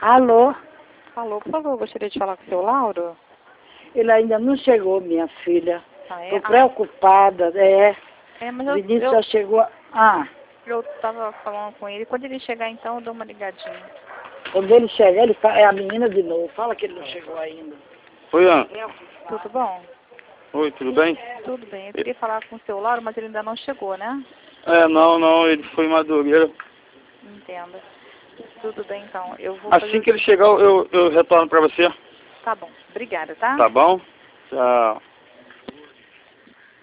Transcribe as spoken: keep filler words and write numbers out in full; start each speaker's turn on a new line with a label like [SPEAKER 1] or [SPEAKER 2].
[SPEAKER 1] Alô?
[SPEAKER 2] Alô, por favor, gostaria de falar com o seu Lauro?
[SPEAKER 1] Ele ainda não chegou, minha filha.
[SPEAKER 2] Ah, é?
[SPEAKER 1] Tô preocupada, é.
[SPEAKER 2] É, mas
[SPEAKER 1] O
[SPEAKER 2] eu,
[SPEAKER 1] Vinícius
[SPEAKER 2] eu,
[SPEAKER 1] já chegou. Ah,
[SPEAKER 2] eu tava falando com ele. Quando ele chegar, então, eu dou uma ligadinha.
[SPEAKER 1] quando ele chegar, ele fa... é a menina de novo. Fala que ele não chegou ainda.
[SPEAKER 3] Oi, Ana.
[SPEAKER 2] Tudo bom?
[SPEAKER 3] Oi, tudo bem?
[SPEAKER 2] Tudo bem. Eu queria falar com o seu Lauro, mas ele ainda não chegou, né?
[SPEAKER 3] É, não, não, ele foi em Madureira.
[SPEAKER 2] Entendo. Tudo bem, então. Eu vou
[SPEAKER 3] Assim
[SPEAKER 2] fazer...
[SPEAKER 3] que ele chegar, eu, eu retorno pra você.
[SPEAKER 2] Tá bom. Obrigada, tá?
[SPEAKER 3] Tá bom? Tchau.